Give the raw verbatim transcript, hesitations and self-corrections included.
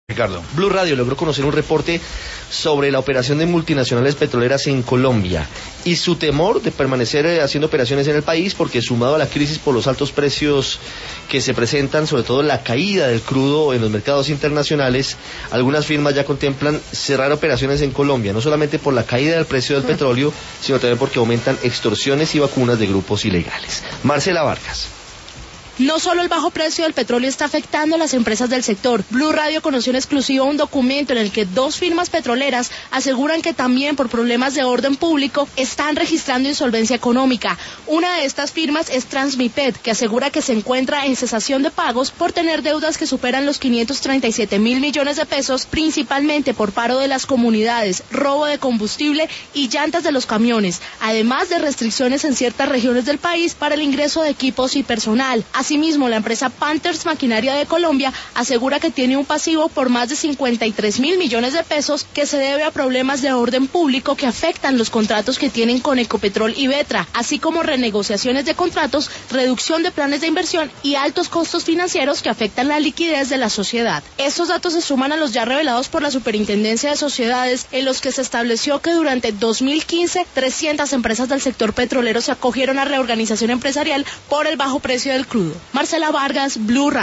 Ricardo. Blue Radio logró conocer un reporte sobre la operación de multinacionales petroleras en Colombia y su temor de permanecer eh, haciendo operaciones en el país, porque sumado a la crisis por los altos precios que se presentan, sobre todo la caída del crudo en los mercados internacionales, algunas firmas ya contemplan cerrar operaciones en Colombia, no solamente por la caída del precio del petróleo, sino también porque aumentan extorsiones y vacunas de grupos ilegales. Marcela Vargas. No solo el bajo precio del petróleo está afectando a las empresas del sector. Blue Radio conoció en exclusiva un documento en el que dos firmas petroleras aseguran que también por problemas de orden público están registrando insolvencia económica. Una de estas firmas es Transmipet, que asegura que se encuentra en cesación de pagos por tener deudas que superan los quinientos treinta y siete mil millones de pesos, principalmente por paro de las comunidades, robo de combustible y llantas de los camiones, además de restricciones en ciertas regiones del país para el ingreso de equipos y personal. Asimismo, la empresa Panthers Maquinaria de Colombia asegura que tiene un pasivo por más de cincuenta y tres mil millones de pesos que se debe a problemas de orden público que afectan los contratos que tienen con Ecopetrol y Vetra, así como renegociaciones de contratos, reducción de planes de inversión y altos costos financieros que afectan la liquidez de la sociedad. Estos datos se suman a los ya revelados por la Superintendencia de Sociedades, en los que se estableció que durante dos mil quince trescientas empresas del sector petrolero se acogieron a reorganización empresarial por el bajo precio del crudo. Marcela Vargas, Blue Radio.